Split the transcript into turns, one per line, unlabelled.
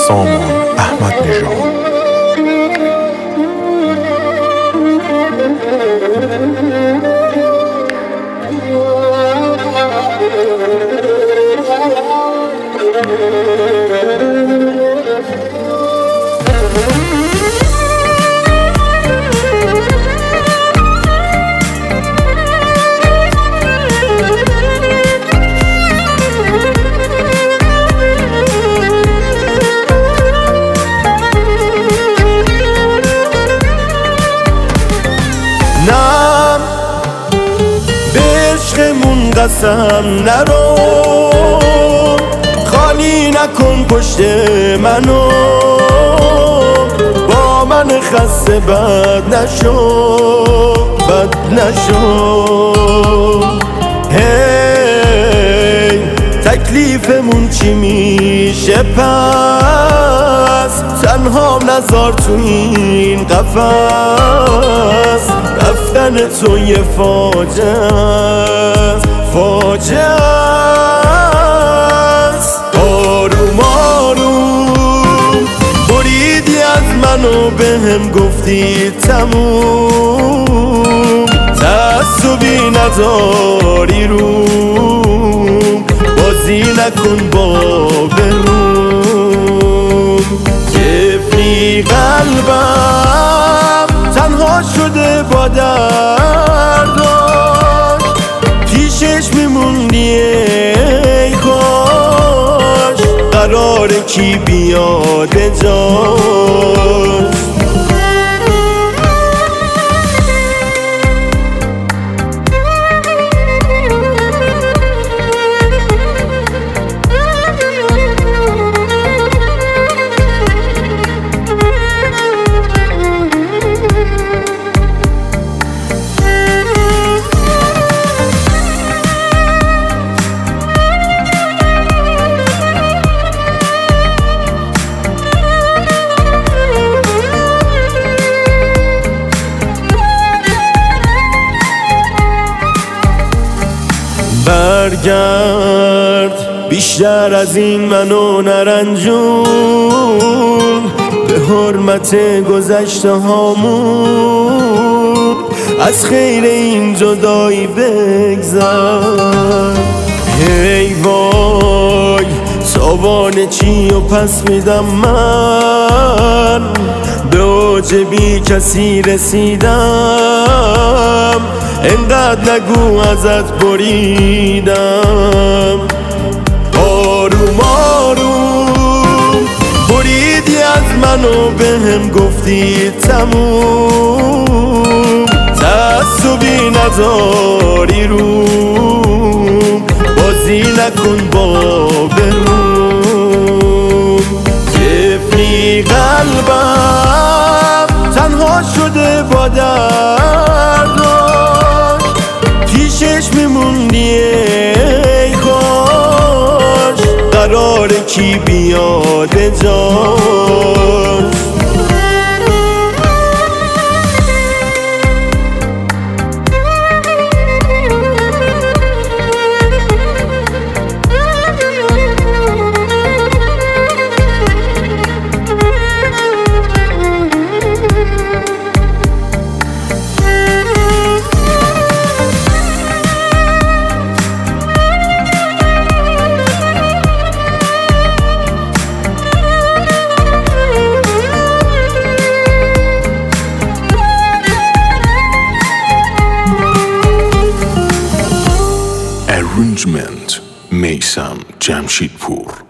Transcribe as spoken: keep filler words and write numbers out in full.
سامان احمد نژاد.
نم به عشقمون قسم نرو، خالی نکن پشت منو، با من خسته بد نشو بد نشو. هی تکلیفمون چی میشه پس، تنها نذار تو این قفس، رفتن تو یه فاجعه است فاجعه است. آروم آروم بریدی از منو بهم گفتی تموم، تعصبی نداری روم، بازی نکن با بروم. طفلی قلبم تنها شده با درداش، پیشش میموندی ای کاش، قراره کی بیاد جاش. برگرد بیشتر از این منو نرنجون، به حرمت گذشته هامون از خیر این جدایی بگذر. هی وای تاوان چی و پس میدم من، به اوج بی کسی رسیدم، اینقدر نگو ازت بریدم. آروم آروم بریدی از منو بهم گفتی تموم، تعصبی نداری روم، بازی نکن با بروم. طفلی قلبم تنها شده با درداش، پیشش میموندی ای کاش، قراره کی بیاد جاش.
Arrangement میثم جمشیدپور.